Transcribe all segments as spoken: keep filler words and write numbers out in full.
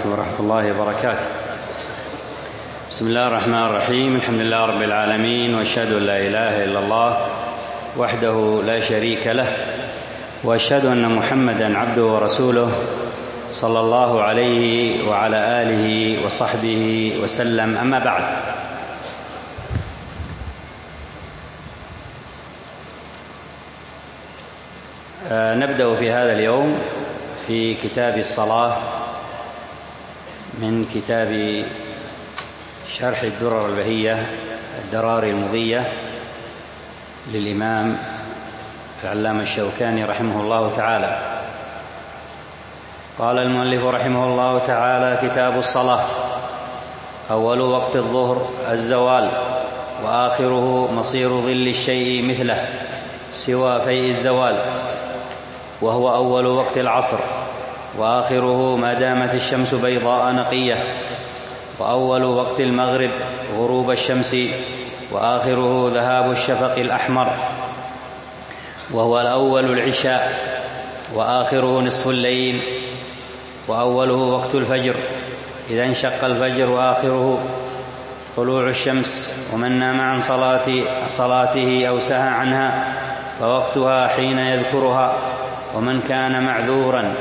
عليكم ورحمة الله وبركاته. بسم الله الرحمن الرحيم. الحمد لله رب العالمين، وأشهد أن لا إله إلا الله وحده لا شريك له، وأشهد أن محمدا عبده ورسوله صلى الله عليه وعلى آله وصحبه وسلم. أما بعد، نبدأ في هذا اليوم في كتاب الصلاة من كتاب شرح الدرر البهية الدراري المضية للإمام العلامة الشوكاني رحمه الله تعالى. قال المؤلف رحمه الله تعالى: كتاب الصلاة. أول وقت الظهر الزوال، وآخره مصير ظل الشيء مثله سوى فيء الزوال، وهو أول وقت العصر، وآخره ما دامت الشمس بيضاء نقية، وأول وقت المغرب غروب الشمس، وآخره ذهاب الشفق الأحمر، وهو الأول العشاء، وآخره نصف الليل، وأوله وقت الفجر إذا انشق الفجر، وآخره طلوع الشمس. ومن نام عن صلاة صلاته أو سهى عنها فوقتها حين يذكرها. ومن كان معذورا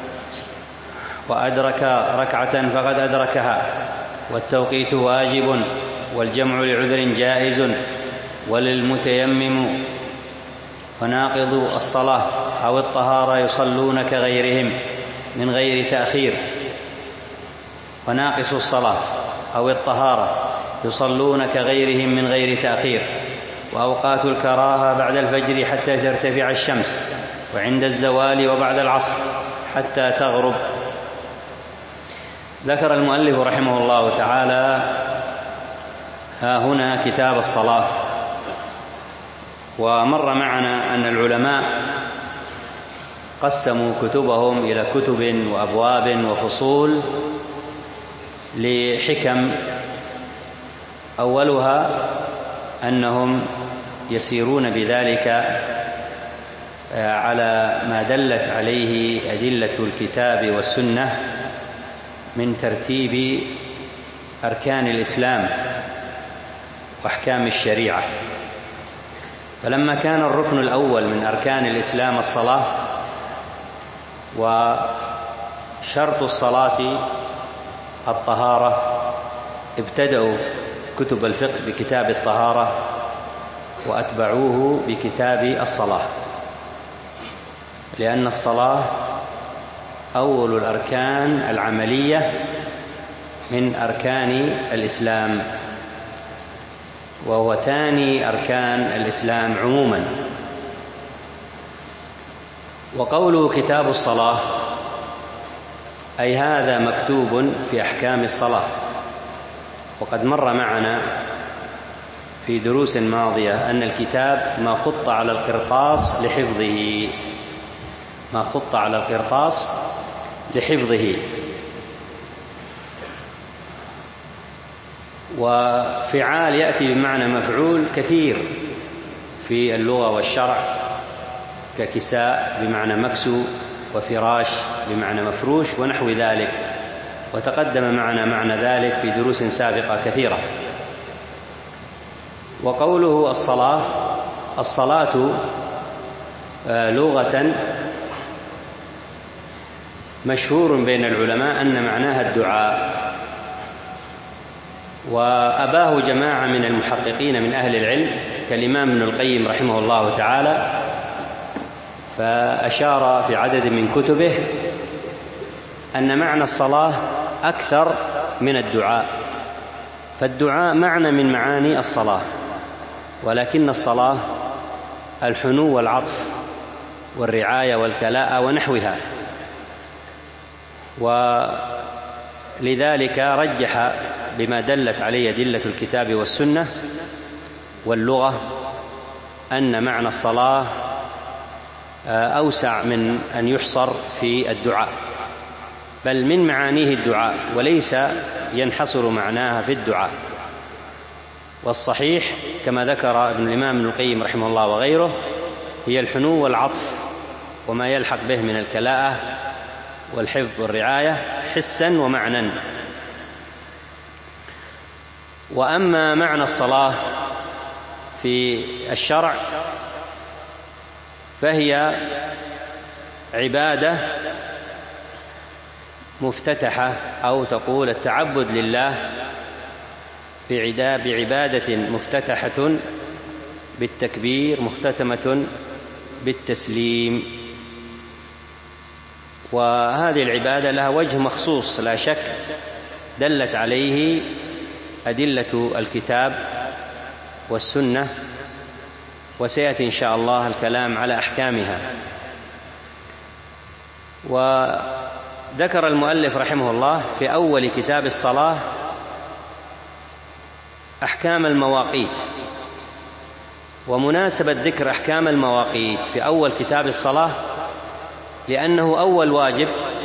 وأدرك ركعة فقد أدركها. والتوقيت واجب، والجمع لعذر جائز، وللمتيمم وناقض الصلاة أو الطهارة يصلون كغيرهم من غير تأخير. وناقص الصلاة أو الطهارة يصلون كغيرهم من غير تأخير. وأوقات الكراهة بعد الفجر حتى ترتفع الشمس، وعند الزوال وبعد العصر حتى تغرب. ذكر المؤلف رحمه الله تعالى ها هنا كتاب الصلاة. ومر معنا أن العلماء قسموا كتبهم إلى كتب وأبواب وفصول لحكم. أولها أنهم يسيرون بذلك على ما دلت عليه أدلة الكتاب والسنة من ترتيب أركان الإسلام وأحكام الشريعة. فلما كان الركن الأول من أركان الإسلام الصلاة، وشرط الصلاة الطهارة، ابتدأوا كتب الفقه بكتاب الطهارة، وأتبعوه بكتاب الصلاة، لأن الصلاة أول الأركان العملية من أركان الإسلام، وهو ثاني أركان الإسلام عموما. وقوله كتاب الصلاة أي هذا مكتوب في أحكام الصلاة. وقد مر معنا في دروس ماضية أن الكتاب ما خط على القرطاس لحفظه ما خط على القرطاس لحفظه. وفعال يأتي بمعنى مفعول كثير في اللغة والشرع، ككساء بمعنى مكسو، وفراش بمعنى مفروش، ونحو ذلك، وتقدم معنا معنى ذلك في دروس سابقة كثيرة. وقوله الصلاة، الصلاة لغة مشهور بين العلماء أن معناها الدعاء، وأباه جماعة من المحققين من أهل العلم كالإمام ابن القيم رحمه الله تعالى، فأشار في عدد من كتبه أن معنى الصلاة أكثر من الدعاء. فالدعاء معنى من معاني الصلاة، ولكن الصلاة الحنو والعطف والرعاية والكلاء ونحوها. ولذلك رجح بما دلت عليه أدلة الكتاب والسنة واللغة أن معنى الصلاة أوسع من أن يحصر في الدعاء، بل من معانيه الدعاء، وليس ينحصر معناها في الدعاء. والصحيح كما ذكر ابن الإمام ابن القيم رحمه الله وغيره هي الحنو والعطف وما يلحق به من الكلاءة والحفظ والرعاية، حسا ومعنى. وأما معنى الصلاة في الشرع فهي عبادة مفتتحة، أو تقول التعبد لله بعبادة مفتتحة بالتكبير مختتمة بالتسليم. وهذه العبادة لها وجه مخصوص لا شك دلت عليه أدلة الكتاب والسنة، وسيأتي إن شاء الله الكلام على أحكامها. وذكر المؤلف رحمه الله في أول كتاب الصلاة أحكام المواقيت. ومناسبة ذكر أحكام المواقيت في أول كتاب الصلاة لأنه أول واجب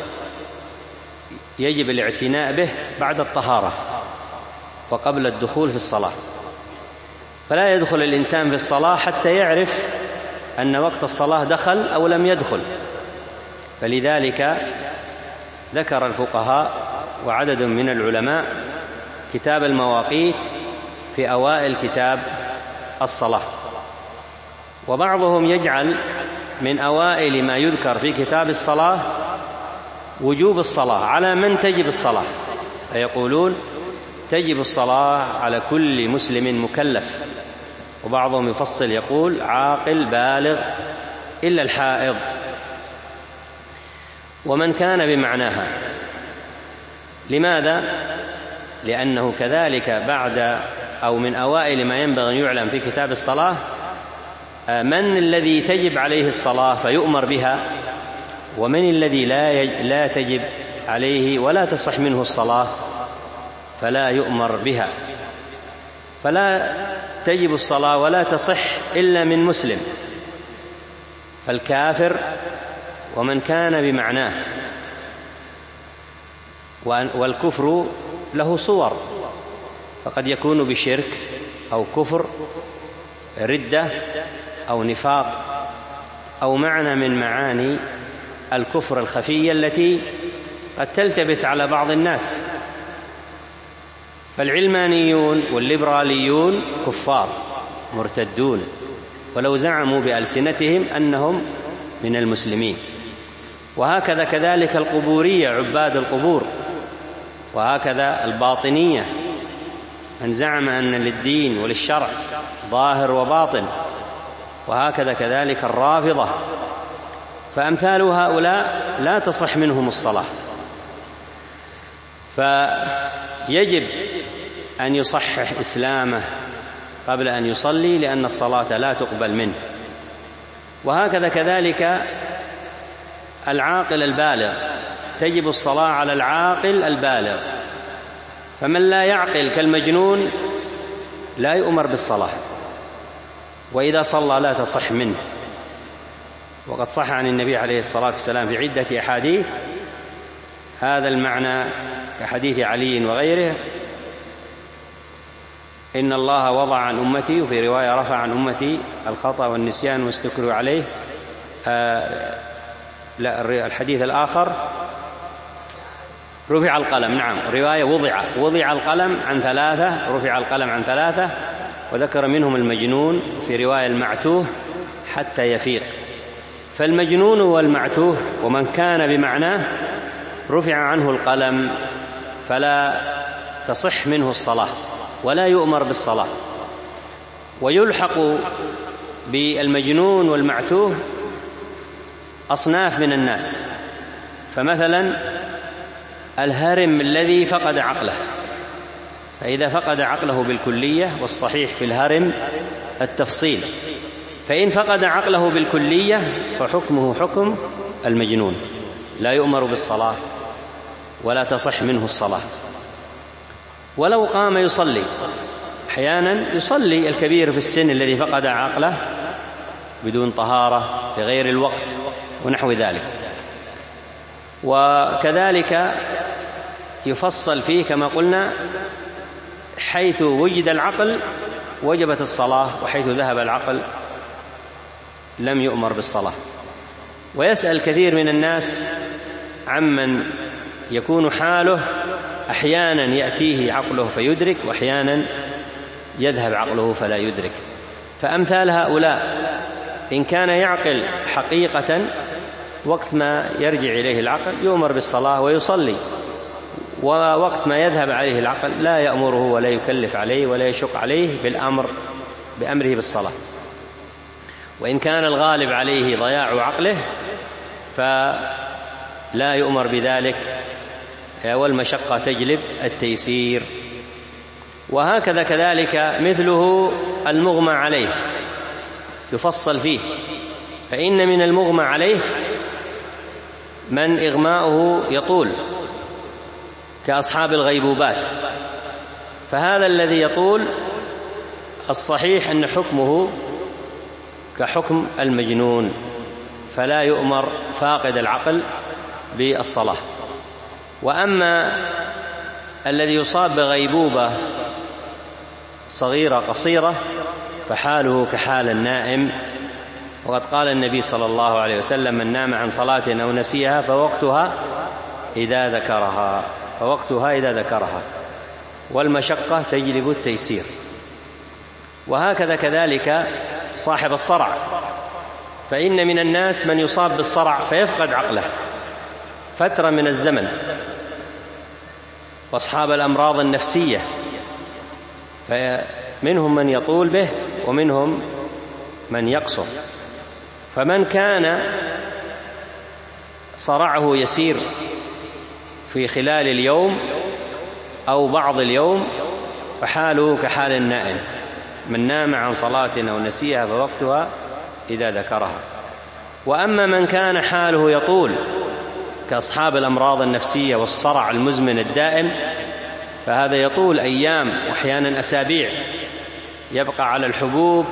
يجب الاعتناء به بعد الطهارة وقبل الدخول في الصلاة، فلا يدخل الإنسان في الصلاة حتى يعرف أن وقت الصلاة دخل أو لم يدخل. فلذلك ذكر الفقهاء وعدد من العلماء كتاب المواقيت في أوائل كتاب الصلاة. وبعضهم يجعل من أوائل ما يذكر في كتاب الصلاة وجوب الصلاة على من تجب الصلاة، فيقولون تجب الصلاة على كل مسلم مكلف. وبعضهم يفصل يقول عاقل بالغ إلا الحائض، ومن كان بمعناها. لماذا؟ لأنه كذلك بعد أو من أوائل ما ينبغي أن يعلم في كتاب الصلاة من الذي تجب عليه الصلاة فيؤمر بها، ومن الذي لا لا تجب عليه ولا تصح منه الصلاة فلا يؤمر بها. فلا تجب الصلاة ولا تصح إلا من مسلم، فالكافر ومن كان بمعناه. والكفر له صور، فقد يكون بشرك أو كفر ردة أو نفاق أو معنى من معاني الكفر الخفية التي قد تلتبس على بعض الناس. فالعلمانيون والليبراليون كفار مرتدون ولو زعموا بألسنتهم أنهم من المسلمين، وهكذا كذلك القبورية عباد القبور، وهكذا الباطنية من زعم أن للدين وللشرع ظاهر وباطن، وهكذا كذلك الرافضة. فأمثال هؤلاء لا تصح منهم الصلاة، فيجب أن يصحح إسلامه قبل أن يصلي لأن الصلاة لا تقبل منه. وهكذا كذلك العاقل البالغ تجب الصلاة على العاقل البالغ، فمن لا يعقل كالمجنون لا يؤمر بالصلاة، وإذا صلى لا تصح منه. وقد صح عن النبي عليه الصلاة والسلام في عدة أحاديث هذا المعنى كحديث علي وغيره: إن الله وضع عن أمتي، وفي رواية رفع عن أمتي الخطأ والنسيان واستكروا عليه. آه لا الحديث الآخر رفع القلم، نعم رواية وضع وضع القلم عن ثلاثة، رفع القلم عن ثلاثة، وذكر منهم المجنون، في رواية المعتوه حتى يفيق. فالمجنون والمعتوه ومن كان بمعناه رفع عنه القلم فلا تصح منه الصلاة ولا يؤمر بالصلاة. ويلحق بالمجنون والمعتوه أصناف من الناس، فمثلا الهرم الذي فقد عقله، فإذا فقد عقله بالكلية، والصحيح في الهرم التفصيل، فإن فقد عقله بالكلية فحكمه حكم المجنون، لا يؤمر بالصلاة ولا تصح منه الصلاة. ولو قام يصلي، أحيانا يصلي الكبير في السن الذي فقد عقله بدون طهارة في غير الوقت ونحو ذلك. وكذلك يفصل فيه كما قلنا، حيث وجد العقل وجبت الصلاة، وحيث ذهب العقل لم يؤمر بالصلاة. ويسأل كثير من الناس عمن يكون حاله أحيانا يأتيه عقله فيدرك، وأحيانا يذهب عقله فلا يدرك. فأمثال هؤلاء إن كان يعقل حقيقة وقت ما يرجع إليه العقل يؤمر بالصلاة ويصلي، ووقت ما يذهب عليه العقل لا يأمره ولا يكلف عليه ولا يشق عليه بالأمر بأمره بالصلاة. وإن كان الغالب عليه ضياع عقله فلا يؤمر بذلك، والمشقة تجلب التيسير. وهكذا كذلك مثله المغمى عليه يفصل فيه، فإن من المغمى عليه من إغماؤه يطول كأصحاب الغيبوبات، فهذا الذي يطول الصحيح أن حكمه كحكم المجنون، فلا يؤمر فاقد العقل بالصلاة. وأما الذي يصاب بغيبوبة صغيرة قصيرة فحاله كحال النائم، وقد قال النبي صلى الله عليه وسلم: من نام عن صلاة أو نسيها فوقتها إذا ذكرها فوقتها إذا ذكرها والمشقة تجلب التيسير. وهكذا كذلك صاحب الصرع، فإن من الناس من يصاب بالصرع فيفقد عقله فترة من الزمن، وأصحاب الأمراض النفسية فمنهم من يطول به ومنهم من يقصر. فمن كان صرعه يسير في خلال اليوم أو بعض اليوم فحاله كحال النائم، من نام عن صلاة أو نسيها فوقتها إذا ذكرها. وأما من كان حاله يطول كأصحاب الأمراض النفسية والصرع المزمن الدائم فهذا يطول أيام وأحيانا أسابيع، يبقى على الحبوب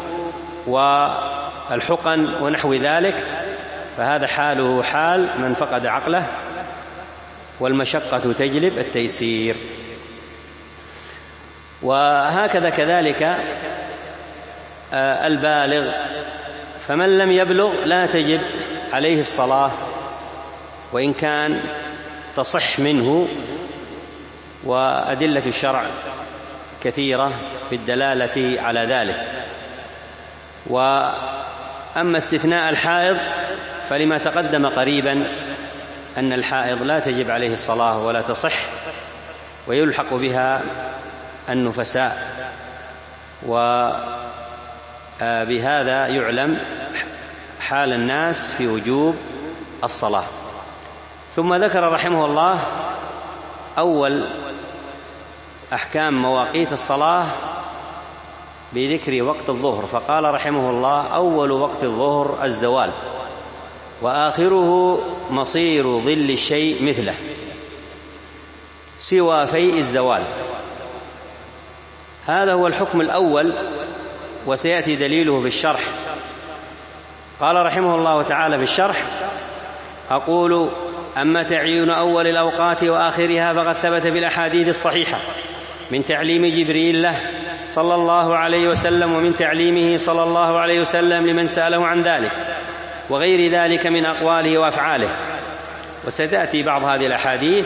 والحقن ونحو ذلك، فهذا حاله حال من فقد عقله، والمشقة تجلب التيسير. وهكذا كذلك البالغ، فمن لم يبلغ لا تجب عليه الصلاة وإن كان تصح منه، وأدلة الشرع كثيرة في الدلالة على ذلك. وأما استثناء الحائض فلما تقدم قريبا أن الحائض لا تجب عليه الصلاة ولا تصح، ويلحق بها النفساء، وبهذا يعلم حال الناس في وجوب الصلاة. ثم ذكر رحمه الله أول أحكام مواقيت الصلاة بذكر وقت الظهر، فقال رحمه الله: أول وقت الظهر الزوال، وآخره مصير ظل الشيء مثله سوى فيء الزوال. هذا هو الحكم الأول، وسيأتي دليله في الشرح. قال رحمه الله تعالى في الشرح: أقول: أما تعيين أول الأوقات وآخرها فقد ثبت في الأحاديث الصحيحة من تعليم جبريل له صلى الله عليه وسلم، ومن تعليمه صلى الله عليه وسلم لمن سأله عن ذلك، وغير ذلك من أقواله وأفعاله. وستأتي بعض هذه الأحاديث،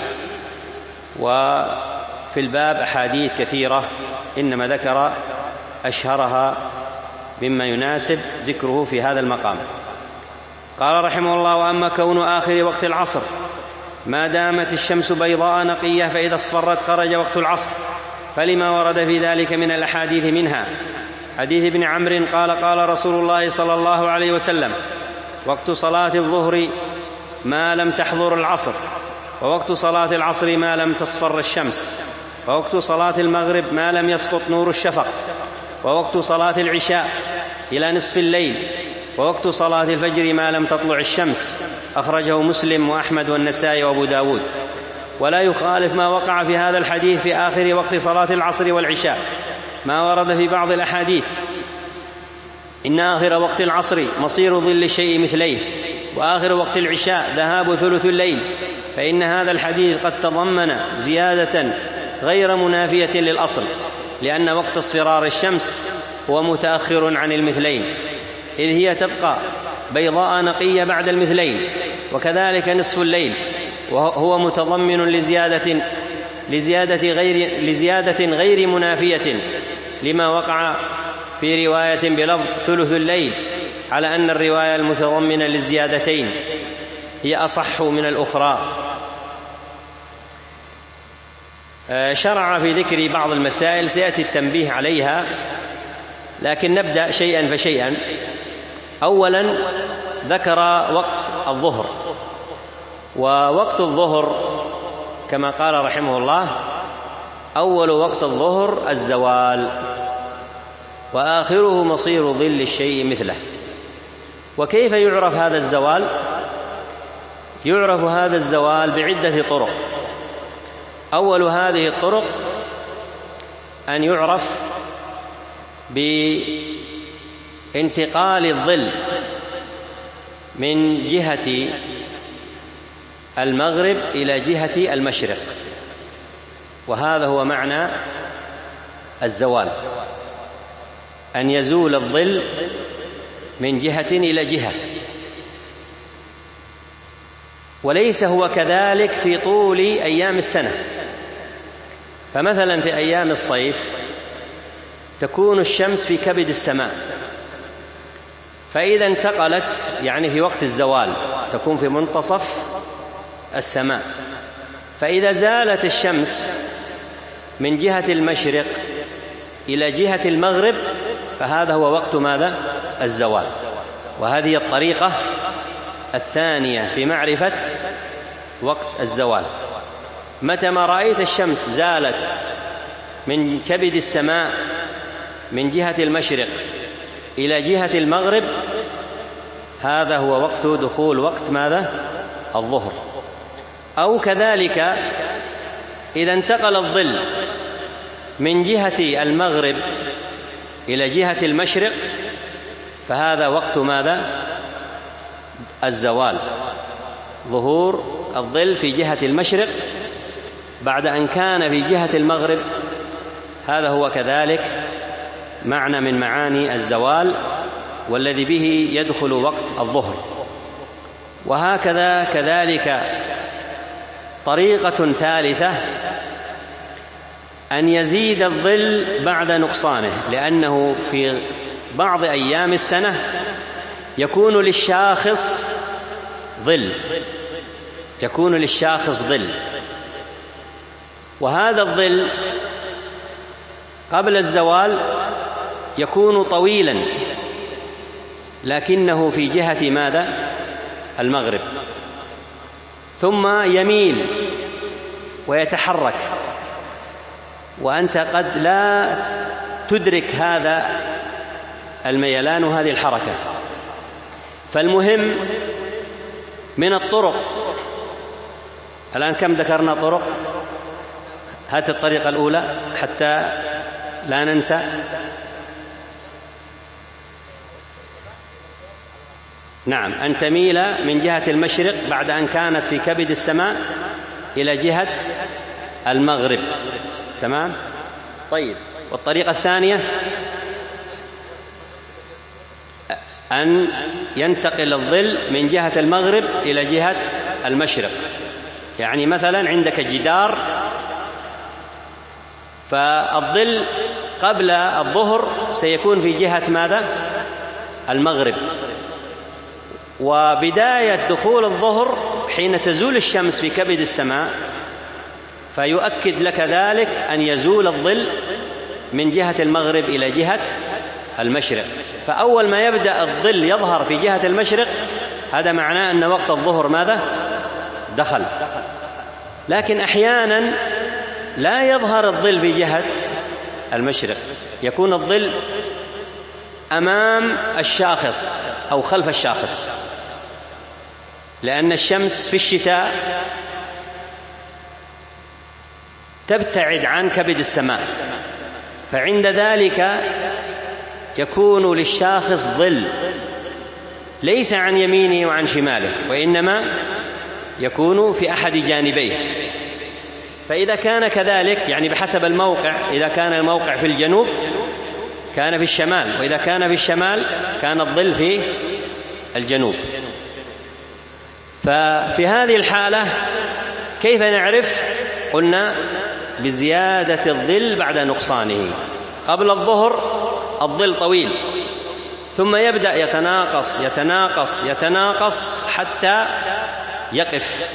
وفي الباب أحاديث كثيرة، إنما ذكر أشهرها مما يناسب ذكره في هذا المقام. قال رحمه الله: وأما كون آخر وقت العصر ما دامت الشمس بيضاء نقية فإذا اصفرت خرج وقت العصر، فلما ورد في ذلك من الأحاديث، منها حديث ابن عمرو قال: قال رسول الله صلى الله عليه وسلم: وقت صلاة الظهر ما لم تحضر العصر، ووقت صلاة العصر ما لم تصفر الشمس، ووقت صلاة المغرب ما لم يسقط نور الشفق، ووقت صلاة العشاء إلى نصف الليل، ووقت صلاة الفجر ما لم تطلع الشمس. أخرجه مسلم وأحمد والنسائي وأبو داود. ولا يخالف ما وقع في هذا الحديث في آخر وقت صلاة العصر والعشاء ما ورد في بعض الأحاديث: إن آخر وقت العصر مصير ظل الشيء مثليه، وآخر وقت العشاء ذهاب ثلث الليل، فإن هذا الحديث قد تضمن زيادة غير منافية للأصل، لأن وقت اصفرار الشمس هو متأخر عن المثلين، إذ هي تبقى بيضاء نقية بعد المثلين، وكذلك نصف الليل، وهو متضمن لزيادة لزيادة غير لزيادة غير منافية لما وقع في رواية بلفظ ثلث الليل، على أن الرواية المتضمنة للزيادتين هي أصح من الأخرى. شرع في ذكر بعض المسائل سيأتي التنبيه عليها، لكن نبدأ شيئا فشيئا. أولا ذكر وقت الظهر، ووقت الظهر كما قال رحمه الله: أول وقت الظهر الزوال، وآخره مصير ظل الشيء مثله. وكيف يعرف هذا الزوال؟ يعرف هذا الزوال بعدة طرق. أول هذه الطرق أن يعرف بانتقال الظل من جهة المغرب إلى جهة المشرق، وهذا هو معنى الزوال، أن يزول الظل من جهة إلى جهة. وليس هو كذلك في طول أيام السنة. فمثلا في أيام الصيف تكون الشمس في كبد السماء، فإذا انتقلت يعني في وقت الزوال تكون في منتصف السماء، فإذا زالت الشمس من جهة المشرق إلى جهة المغرب فهذا هو وقت ماذا؟ الزوال. وهذه الطريقة الثانية في معرفة وقت الزوال. متى ما رأيت الشمس زالت من كبد السماء من جهة المشرق إلى جهة المغرب هذا هو وقت دخول وقت ماذا؟ الظهر. أو كذلك إذا انتقل الظل من جهة المغرب إلى جهة المشرق فهذا وقت ماذا؟ الزوال، ظهور الظل في جهة المشرق بعد أن كان في جهة المغرب. هذا هو كذلك معنى من معاني الزوال، والذي به يدخل وقت الظهر. وهكذا كذلك طريقة ثالثة أن يزيد الظل بعد نقصانه، لأنه في بعض أيام السنة يكون للشاخص ظل يكون للشاخص ظل وهذا الظل قبل الزوال يكون طويلا لكنه في جهة ماذا؟ المغرب، ثم يميل ويتحرك، وأنت قد لا تدرك هذا الميلان وهذه الحركة. فالمهم من الطرق، الآن كم ذكرنا طرق؟ هات الطريقة الأولى حتى لا ننسى. نعم، أن تميل من جهة المشرق بعد أن كانت في كبد السماء إلى جهة المغرب. تمام؟ طيب، والطريقة الثانية أن ينتقل الظل من جهة المغرب إلى جهة المشرق. يعني مثلا عندك جدار، فالظل قبل الظهر سيكون في جهة ماذا؟ المغرب، وبداية دخول الظهر حين تزول الشمس في كبد السماء، فيؤكد لك ذلك أن يزول الظل من جهة المغرب إلى جهة المشرق. فأول ما يبدأ الظل يظهر في جهة المشرق هذا معناه أن وقت الظهر ماذا؟ دخل. لكن أحيانا لا يظهر الظل في جهة المشرق، يكون الظل أمام الشاخص أو خلف الشاخص، لأن الشمس في الشتاء تبتعد عن كبد السماء، فعند ذلك يكون للشاخص ظل ليس عن يمينه وعن شماله، وإنما يكون في أحد جانبيه. فإذا كان كذلك يعني بحسب الموقع، إذا كان الموقع في الجنوب كان في الشمال، وإذا كان في الشمال كان الظل في الجنوب. ففي هذه الحالة كيف نعرف؟ قلنا بزيادة الظل بعد نقصانه. قبل الظهر الظل طويل، ثم يبدأ يتناقص يتناقص يتناقص حتى يقف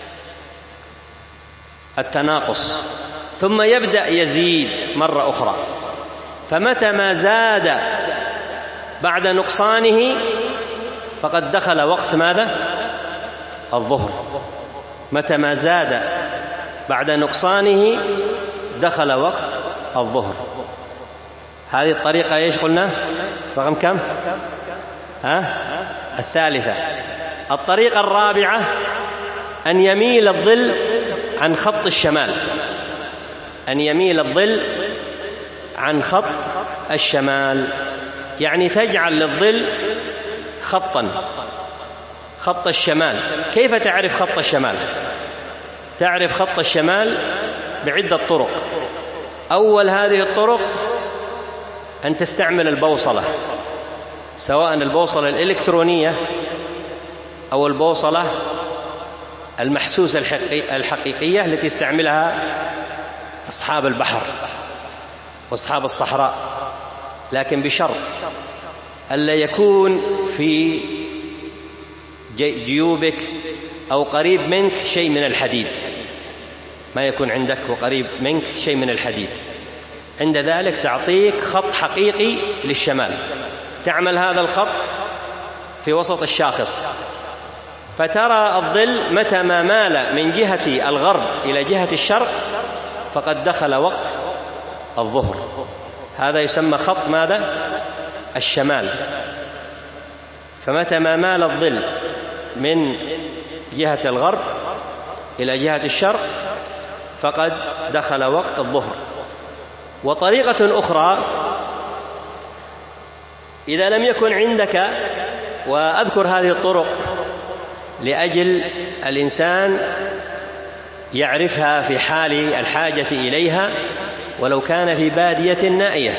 التناقص، ثم يبدأ يزيد مرة أخرى. فمتى ما زاد بعد نقصانه فقد دخل وقت ماذا؟ الظهر. متى ما زاد بعد نقصانه دخل وقت الظهر. هذه الطريقة ايش قلنا؟ رقم كم؟ ها؟ الثالثة. الطريقة الرابعة أن يميل الظل عن خط الشمال، أن يميل الظل عن خط الشمال، يعني تجعل للظل خطا، خط الشمال. كيف تعرف خط الشمال؟ تعرف خط الشمال بعدة طرق. أول هذه الطرق أن تستعمل البوصلة، سواء البوصلة الإلكترونية أو البوصلة المحسوسة الحقيقية التي يستعملها أصحاب البحر وأصحاب الصحراء، لكن بشرط ألا يكون في جيوبك أو قريب منك شيء من الحديد، ما يكون عندك وقريب منك شيء من الحديد. عند ذلك تعطيك خط حقيقي للشمال. تعمل هذا الخط في وسط الشاخص، فترى الظل متى ما مال من جهة الغرب إلى جهة الشرق فقد دخل وقت الظهر. هذا يسمى خط ماذا؟ الشمال. فمتى ما مال الظل من جهة الغرب إلى جهة الشرق فقد دخل وقت الظهر. وطريقة أخرى، إذا لم يكن عندك، وأذكر هذه الطرق لأجل الإنسان يعرفها في حال الحاجة إليها ولو كان في بادية نائية.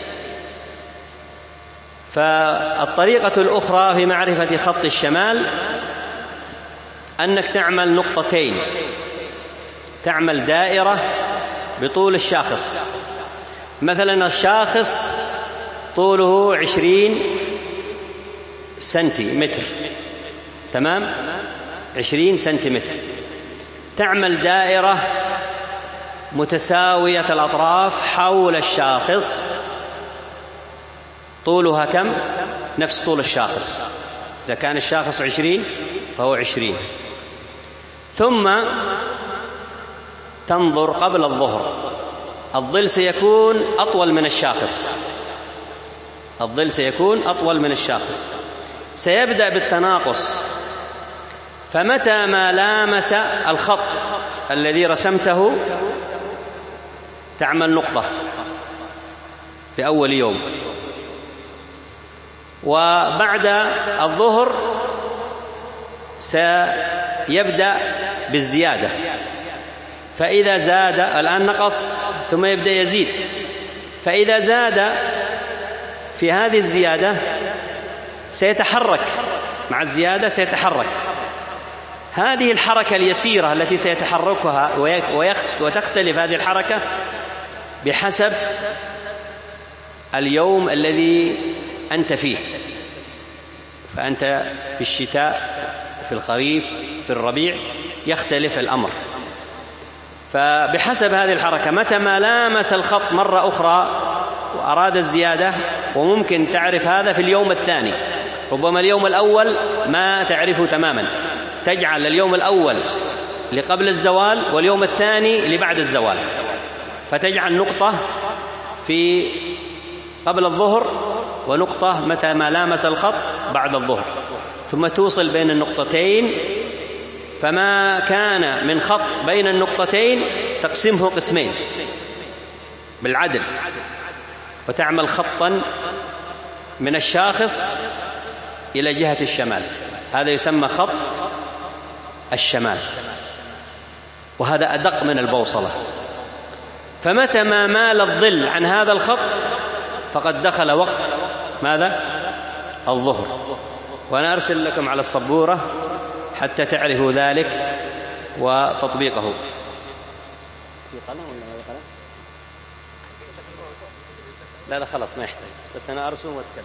فالطريقة الأخرى في معرفة خط الشمال أنك تعمل نقطتين، تعمل دائرة بطول الشاخص. مثلا الشاخص طوله عشرين سنتيمتر، تمام؟ عشرين سنتيمتر. تعمل دائرة متساوية الأطراف حول الشاخص، طولها كم؟ نفس طول الشاخص. إذا كان الشاخص عشرين فهو عشرين. ثم تنظر قبل الظهر، الظل سيكون أطول من الشاخص، الظل سيكون أطول من الشاخص، سيبدأ بالتناقص. فمتى ما لامس الخط الذي رسمته تعمل نقطة في أول يوم، وبعد الظهر سيبدأ بالزيادة. فإذا زاد، الآن نقص ثم يبدأ يزيد، فإذا زاد في هذه الزيادة سيتحرك مع الزيادة، سيتحرك. هذه الحركة اليسيرة التي سيتحركها وتختلف هذه الحركة بحسب اليوم الذي أنت فيه. فأنت في الشتاء، في الخريف، في الربيع، يختلف الأمر. فبحسب هذه الحركة متى ما لامس الخط مرة أخرى وأراد الزيادة، وممكن تعرف هذا في اليوم الثاني. ربما اليوم الأول ما تعرفه تماما، تجعل اليوم الأول لقبل الزوال واليوم الثاني لبعد الزوال، فتجعل نقطة في قبل الظهر ونقطة متى ما لامس الخط بعد الظهر، ثم توصل بين النقطتين. فما كان من خط بين النقطتين تقسمه قسمين بالعدل، وتعمل خطا من الشاخص إلى جهة الشمال، هذا يسمى خط الشمال، وهذا أدق من البوصلة. فمتى ما مال الظل عن هذا الخط فقد دخل وقت ماذا؟ الظهر. وأنا أرسل لكم على السبورة حتى تعرفوا ذلك وتطبيقه. في قلم ولا ما قلم؟ لا لا خلاص ما يحتاج، بس أنا أرسم وأتكلم.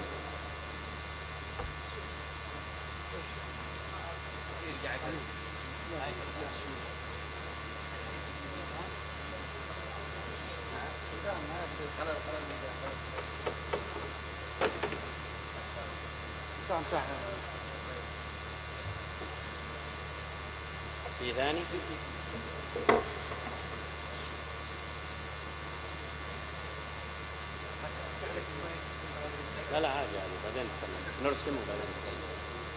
في ثاني لا لا عادي عادي بعدين نتكلم، نرسم وبعدين نتكلم.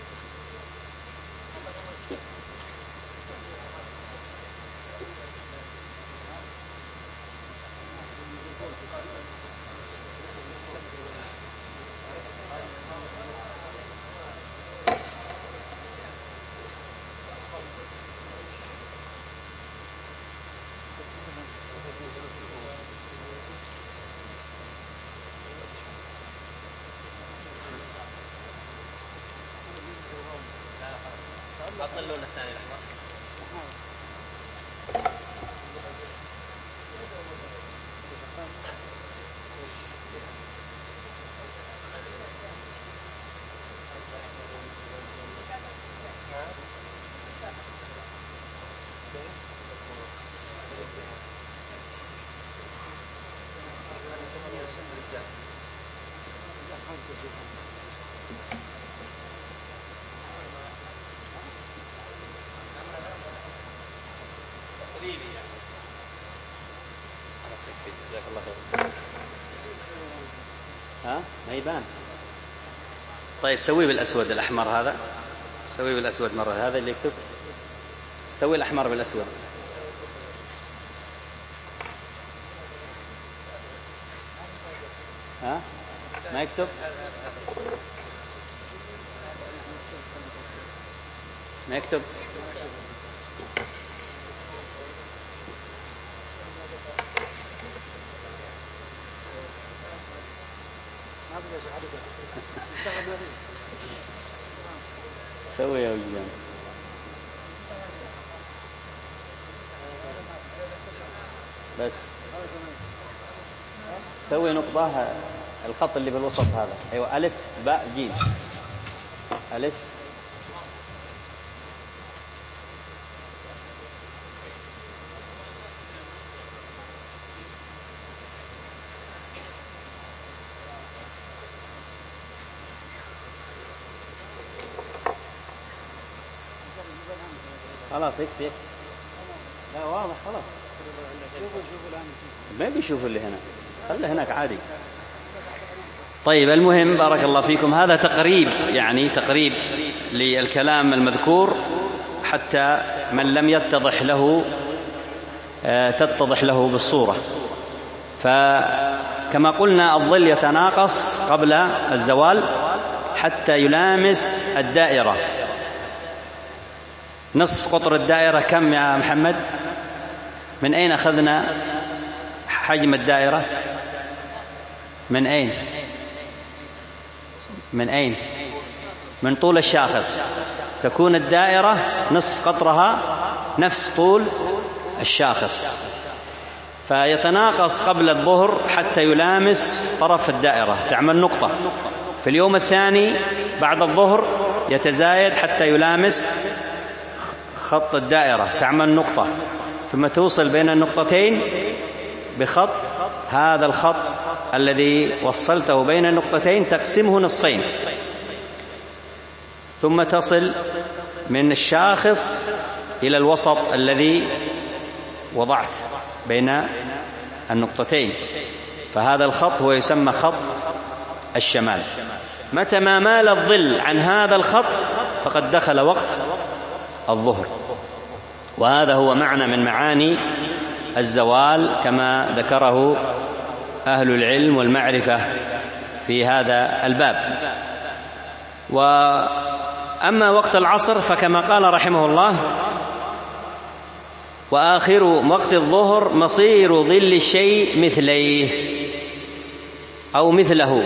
حط اللون الثاني الأحمر. جزاك الله خير. ها ما يبان. طيب سويه بالأسود الأحمر هذا، سويه بالأسود مرة، هذا اللي يكتب سوي الأحمر بالأسود. ها ما يكتب ما يكتب سوي يا وجدان. بس سوي نقطة، الخط اللي بالوسط هذا، أيوة ألف باء جيم، ألف خلاص يكفي. لا واضح خلاص. شوفوا شوفوا الآن ما بيشوفوا اللي هنا، خله هناك عادي. طيب المهم بارك الله فيكم، هذا تقريب يعني تقريب للكلام المذكور حتى من لم يتضح له تتضح له بالصورة. فكما قلنا الظل يتناقص قبل الزوال حتى يلامس الدائرة. نصف قطر الدائرة كم يا محمد؟ من أين أخذنا حجم الدائرة؟ من أين؟ من أين؟ من طول الشاخص. تكون الدائرة نصف قطرها نفس طول الشاخص، فيتناقص قبل الظهر حتى يلامس طرف الدائرة، تعمل نقطة. في اليوم الثاني بعد الظهر يتزايد حتى يلامس خط الدائرة، تعمل نقطة، ثم توصل بين النقطتين بخط، هذا الخط الذي وصلته بين النقطتين تقسمه نصفين، ثم تصل من الشاخص إلى الوسط الذي وضعت بين النقطتين، فهذا الخط هو يسمى خط الشمال. متى ما مال الظل عن هذا الخط فقد دخل وقت الظهر، وهذا هو معنى من معاني الزوال كما ذكره أهل العلم والمعرفة في هذا الباب. وأما وقت العصر فكما قال رحمه الله: وآخر وقت الظهر مصير ظل الشيء مثليه أو مثله.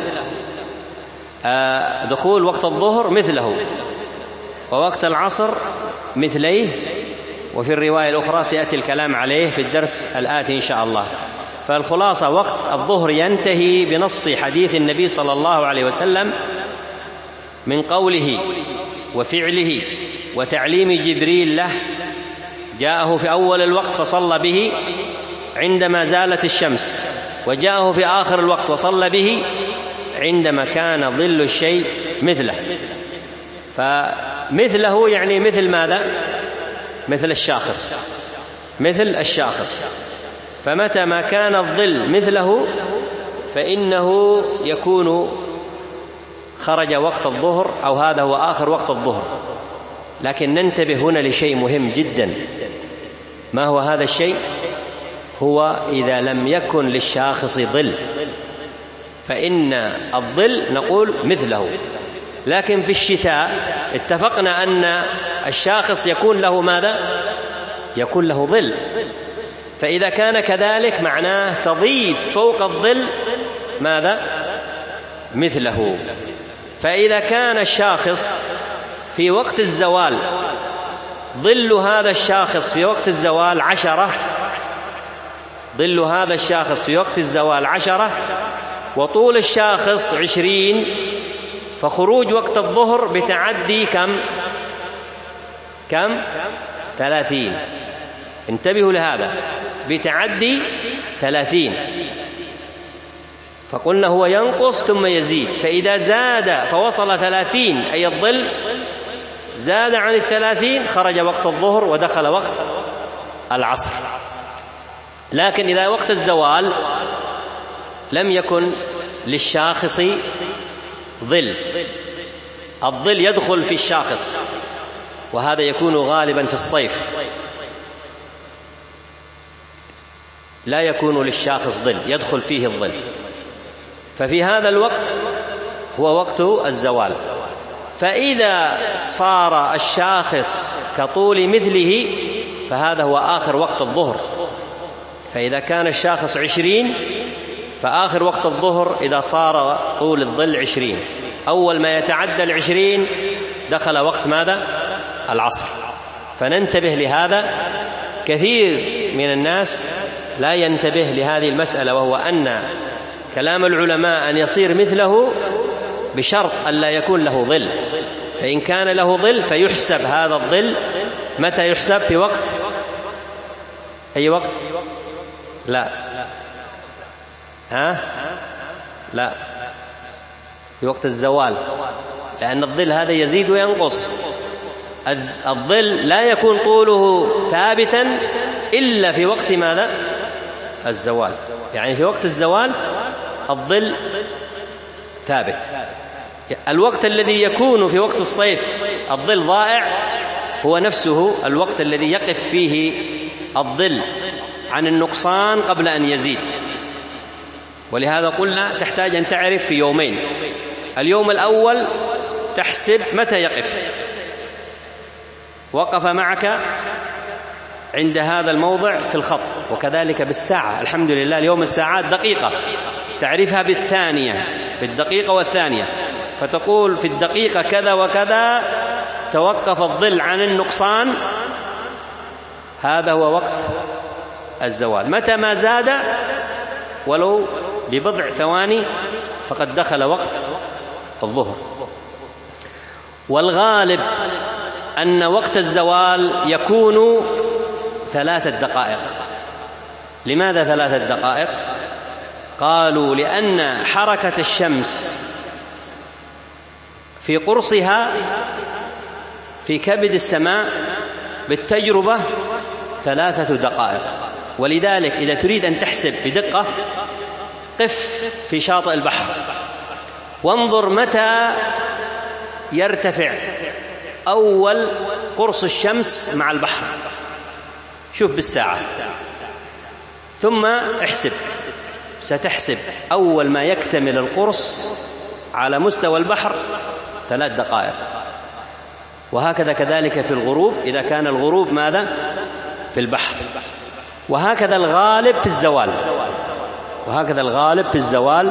دخول وقت الظهر مثله، ووقت العصر مثليه، وفي الرواية الأخرى سيأتي الكلام عليه في الدرس الآتي إن شاء الله. فالخلاصة وقت الظهر ينتهي بنص حديث النبي صلى الله عليه وسلم من قوله وفعله وتعليم جبريل له، جاءه في أول الوقت فصلى به عندما زالت الشمس، وجاءه في آخر الوقت وصلى به عندما كان ظل الشيء مثله. فمثله يعني مثل ماذا؟ مثل الشاخص، مثل الشاخص. فمتى ما كان الظل مثله فإنه يكون خرج وقت الظهر، أو هذا هو آخر وقت الظهر. لكن ننتبه هنا لشيء مهم جدا. ما هو هذا الشيء؟ هو إذا لم يكن للشاخص ظل، فإن الظل نقول مثله. لكن في الشتاء اتفقنا أن الشاخص يكون له ماذا؟ يكون له ظل. فإذا كان كذلك معناه تضيف فوق الظل ماذا؟ مثله. فإذا كان الشاخص في وقت الزوال ظل هذا الشاخص في وقت الزوال عشرة، ظل هذا الشاخص في وقت الزوال عشرة، وطول الشاخص عشرين، فخروج وقت الظهر بتعدي كم؟ كم؟ ثلاثين. انتبهوا لهذا، بتعدي ثلاثين. فقلنا هو ينقص ثم يزيد، فإذا زاد فوصل ثلاثين أي الظل زاد عن الثلاثين خرج وقت الظهر ودخل وقت العصر. لكن إذا وقت الزوال لم يكن للشاخص ظل، الظل يدخل في الشاخص، وهذا يكون غالبا في الصيف، لا يكون للشاخص ظل يدخل فيه الظل، ففي هذا الوقت هو وقت الزوال. فإذا صار الشاخص كطول مثله فهذا هو آخر وقت الظهر. فإذا كان الشاخص عشرين فآخر وقت الظهر إذا صار طول الظل عشرين، أول ما يتعدى العشرين دخل وقت ماذا؟ العصر. فننتبه لهذا. كثير من الناس لا ينتبه لهذه المسألة، وهو أن كلام العلماء أن يصير مثله بشرط أن لا يكون له ظل. فإن كان له ظل فيحسب هذا الظل. متى يحسب؟ في وقت أي وقت؟ لا ها لا في وقت الزوال، لأن الظل هذا يزيد وينقص. الظل لا يكون طوله ثابتا إلا في وقت ماذا؟ الزوال. يعني في وقت الزوال الظل ثابت. الوقت الذي يكون في وقت الصيف الظل ضائع هو نفسه الوقت الذي يقف فيه الظل عن النقصان قبل أن يزيد. ولهذا قلنا تحتاج أن تعرف في يومين. اليوم الأول تحسب متى يقف، وقف معك عند هذا الموضع في الخط، وكذلك بالساعة. الحمد لله اليوم الساعات دقيقة تعرفها بالثانية، بالدقيقة والثانية، فتقول في الدقيقة كذا وكذا توقف الظل عن النقصان، هذا هو وقت الزوال. متى ما زاد ولو ببضع ثواني فقد دخل وقت الظهر. والغالب أن وقت الزوال يكون ثلاثة دقائق. لماذا ثلاثة دقائق؟ قالوا لأن حركة الشمس في قرصها في كبد السماء بالتجربة ثلاثة دقائق. ولذلك إذا تريد أن تحسب بدقة قف في شاطئ البحر وانظر متى يرتفع أول قرص الشمس مع البحر، شوف بالساعة ثم احسب. ستحسب أول ما يكتمل القرص على مستوى البحر ثلاث دقائق. وهكذا كذلك في الغروب، إذا كان الغروب ماذا؟ في البحر. وهكذا الغالب في الزوال، وهكذا الغالب في الزوال.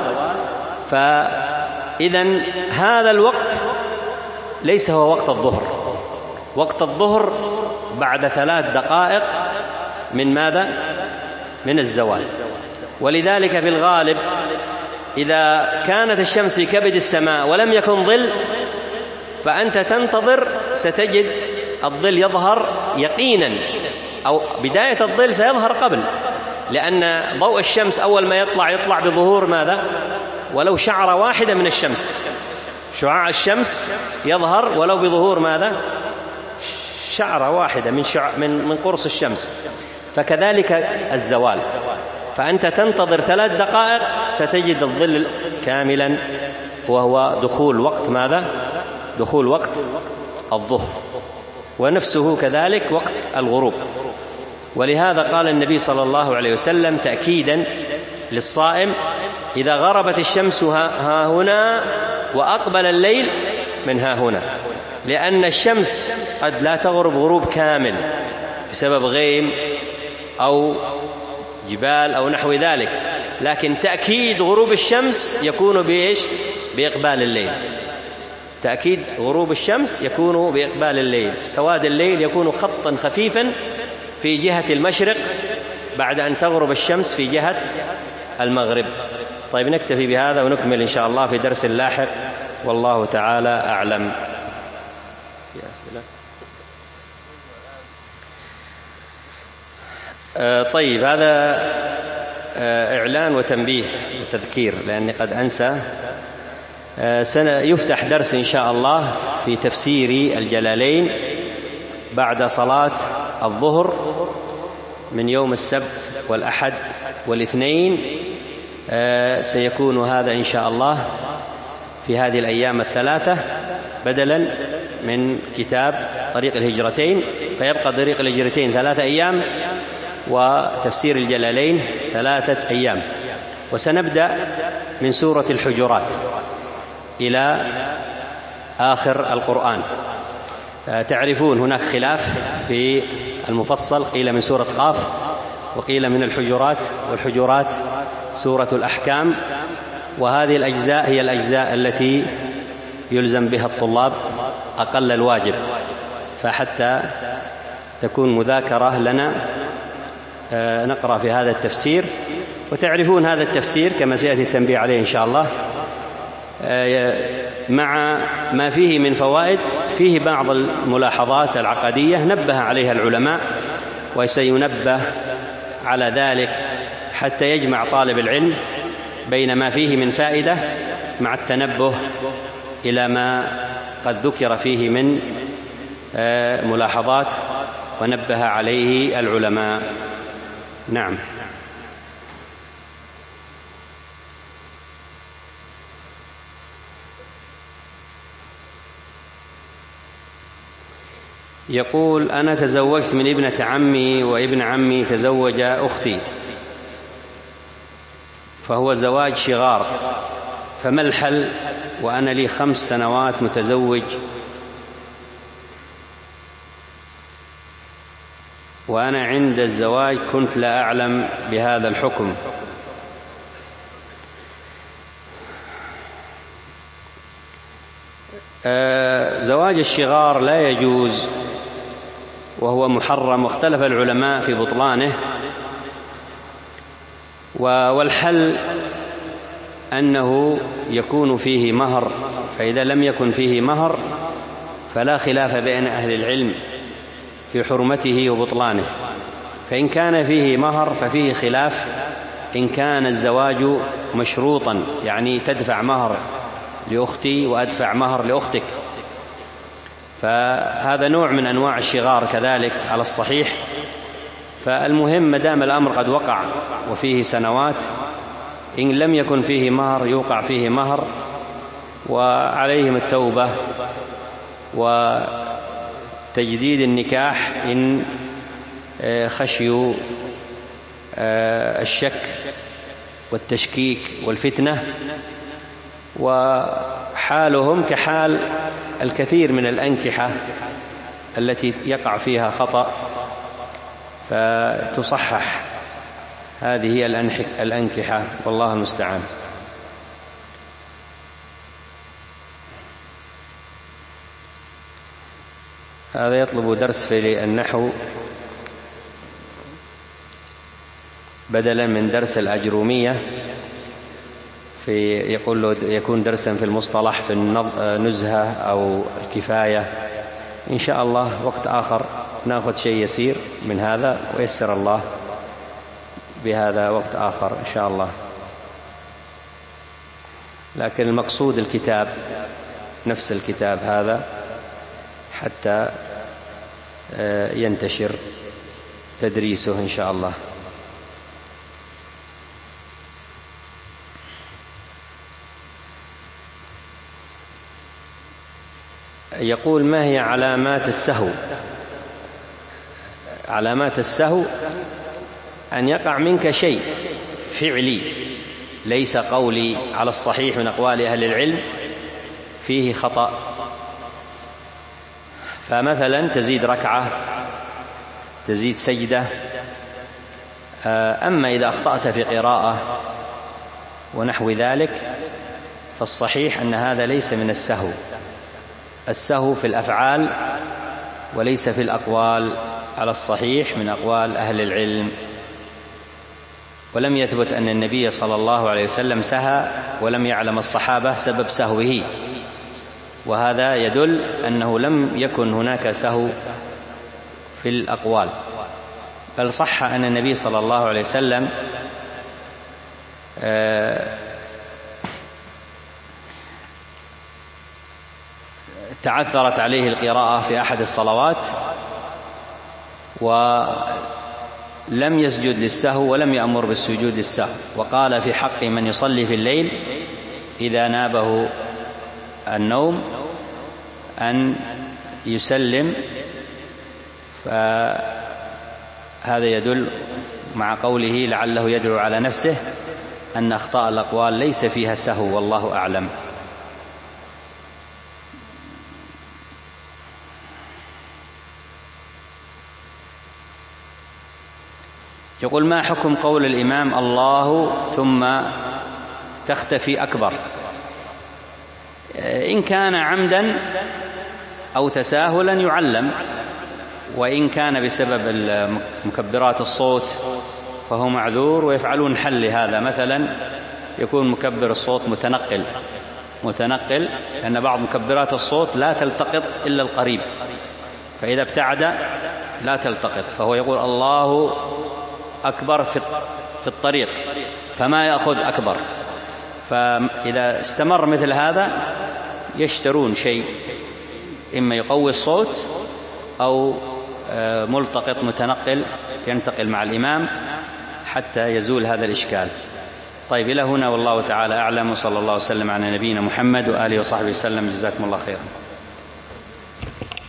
فإذن هذا الوقت ليس هو وقت الظهر. وقت الظهر بعد ثلاث دقائق من ماذا؟ من الزوال. ولذلك في الغالب إذا كانت الشمس في كبد السماء ولم يكن ظل فأنت تنتظر، ستجد الظل يظهر يقينا، أو بداية الظل سيظهر قبل، لأن ضوء الشمس أول ما يطلع يطلع بظهور ماذا؟ ولو شعرة واحدة من الشمس، شعاع الشمس يظهر ولو بظهور ماذا؟ شعرة واحدة من, شع... من... من قرص الشمس. فكذلك الزوال، فأنت تنتظر ثلاث دقائق ستجد الظل كاملا، وهو دخول وقت ماذا؟ دخول وقت الظهر، ونفسه كذلك وقت الغروب. ولهذا قال النبي صلى الله عليه وسلم تأكيدا للصائم: إذا غربت الشمس ها هنا وأقبل الليل من ها هنا، لأن الشمس قد لا تغرب غروب كامل بسبب غيم أو جبال أو نحو ذلك، لكن تأكيد غروب الشمس يكون بإيش؟ بإقبال الليل. تأكيد غروب الشمس يكون بإقبال الليل. سواد الليل يكون خطا خفيفا في جهة المشرق بعد أن تغرب الشمس في جهة المغرب. طيب نكتفي بهذا ونكمل إن شاء الله في درس لاحق، والله تعالى أعلم. آه طيب، هذا آه إعلان وتنبيه وتذكير لأني قد أنسى. آه سيفتح درس إن شاء الله في تفسير الجلالين بعد صلاة الظهر من يوم السبت والأحد والاثنين. آه سيكون هذا إن شاء الله في هذه الأيام الثلاثة بدلا من كتاب طريق الهجرتين، فيبقى طريق الهجرتين ثلاثة أيام وتفسير الجلالين ثلاثة أيام. وسنبدأ من سورة الحجرات إلى آخر القرآن. تعرفون هناك خلاف في المفصل، قيل من سورة قاف وقيل من الحجرات، والحجرات سورة الأحكام، وهذه الأجزاء هي الأجزاء التي يلزم بها الطلاب أقل الواجب، فحتى تكون مذاكرة لنا نقرأ في هذا التفسير. وتعرفون هذا التفسير كما سيأتي التنبيه عليه إن شاء الله، مع ما فيه من فوائد، فيه بعض الملاحظات العقدية نبه عليها العلماء، وسينبه على ذلك حتى يجمع طالب العلم بين ما فيه من فائدة مع التنبه إلى ما قد ذكر فيه من ملاحظات ونبه عليه العلماء. نعم. يقول: أنا تزوجت من ابنة عمي، وابن عمي تزوج أختي، فهو زواج شغار، فما الحل وأنا لي خمس سنوات متزوج، وأنا عند الزواج كنت لا أعلم بهذا الحكم؟ آه زواج الشغار لا يجوز وهو محرم، واختلف العلماء في بطلانه، والحل أنه يكون فيه مهر، فإذا لم يكن فيه مهر فلا خلاف بين أهل العلم في حرمته وبطلانه. فإن كان فيه مهر ففيه خلاف إن كان الزواج مشروطا، يعني تدفع مهر لأختي وأدفع مهر لأختك، فهذا نوع من أنواع الشغار كذلك على الصحيح. فالمهم مدام الأمر قد وقع وفيه سنوات، إن لم يكن فيه مهر يوقع فيه مهر، وعليهم التوبة وتجديد النكاح إن خشيوا الشك والتشكيك والفتنة، وحالهم كحال الكثير من الأنكحة التي يقع فيها خطأ، فتصحح هذه الأنكحة، والله المستعان. هذا يطلب درس في النحو بدلا من درس الأجرومية، في يقول له يكون درسا في المصطلح في النزهة أو الكفاية. إن شاء الله وقت آخر نأخذ شيء يسير من هذا، ويسر الله بهذا وقت آخر إن شاء الله. لكن المقصود الكتاب، نفس الكتاب هذا، حتى ينتشر تدريسه إن شاء الله. يقول: ما هي علامات السهو؟ علامات السهو أن يقع منك شيء فعلي ليس قولي على الصحيح من أقوال أهل العلم، فيه خطأ، فمثلا تزيد ركعة، تزيد سجدة. أما إذا أخطأت في قراءة ونحو ذلك فالصحيح أن هذا ليس من السهو. السهو في الأفعال وليس في الأقوال على الصحيح من أقوال أهل العلم. ولم يثبت أن النبي صلى الله عليه وسلم سهى ولم يعلم الصحابة سبب سهوه، وهذا يدل أنه لم يكن هناك سهو في الأقوال، بل صح أن النبي صلى الله عليه وسلم تعثرت عليه القراءة في أحد الصلوات ولم يسجد للسهو ولم يأمر بالسجود للسهو، وقال في حق من يصلي في الليل إذا نابه النوم أن يسلم. فهذا يدل مع قوله لعله يدعو على نفسه أن أخطاء الأقوال ليس فيها سهو، والله أعلم. يقول: ما حكم قول الإمام الله ثم تختفي أكبر؟ إن كان عمدا أو تساهلا يعلم، وإن كان بسبب مكبرات الصوت فهو معذور ويفعلون حل لهذا. مثلا يكون مكبر الصوت متنقل متنقل لأن بعض مكبرات الصوت لا تلتقط إلا القريب، فإذا ابتعد لا تلتقط، فهو يقول الله أكبر في الطريق فما يأخذ أكبر. فإذا استمر مثل هذا يشترون شيء إما يقوي الصوت أو ملتقط متنقل ينتقل مع الإمام حتى يزول هذا الإشكال. طيب، إلى هنا والله تعالى أعلم، وصلى الله وسلم على نبينا محمد وآله وصحبه وسلم. جزاكم الله خيرا.